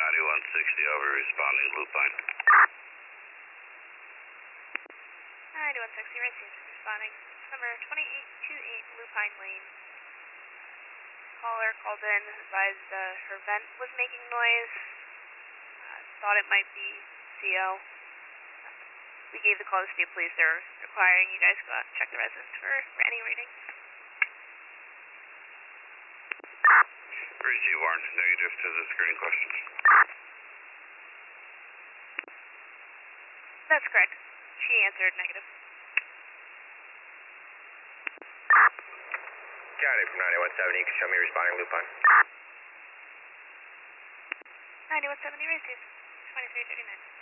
9160 over, responding Lupine. 9160, right station, responding. Number 2828 Lupine Lane. Caller called in, advised her vent was making noise. Thought it might be CO. We gave the call to state police. They're requiring you guys go out and check the residence for any readings. Receive warrant, negative to the screening questions. That's correct. She answered negative. County from 9170, you can show me responding Lupine. 9170, right station, 2339.